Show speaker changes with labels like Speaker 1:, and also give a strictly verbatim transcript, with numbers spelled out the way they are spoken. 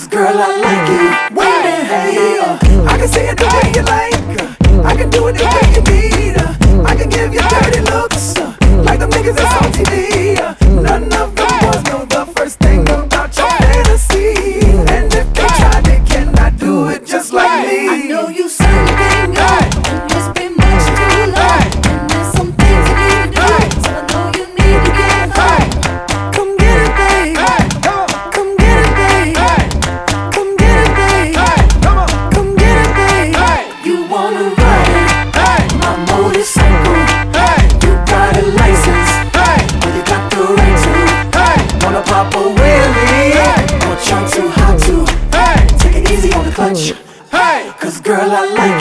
Speaker 1: Girl, I like you. Wait, hey, uh, I can see it the way you like. Uh, I can do it the way you need. Uh, I can give you dirty looks, uh, like them niggas that's on T V. Uh, none of them boys know the first thing about your fantasy. And if they try, they cannot do it just like me.
Speaker 2: I know you something new, and it's been much too long. And there's some things you need to do, so I know you need to get home.
Speaker 1: Come get it, babe. Come get it, babe. Come get it, babe. Come get it, babe.
Speaker 2: You wanna ride my motorcycle?
Speaker 1: You got a license, or you got the right to. Wanna pop a wheelie, or jump too hot to. Take it easy on the clutch, cause girl, I like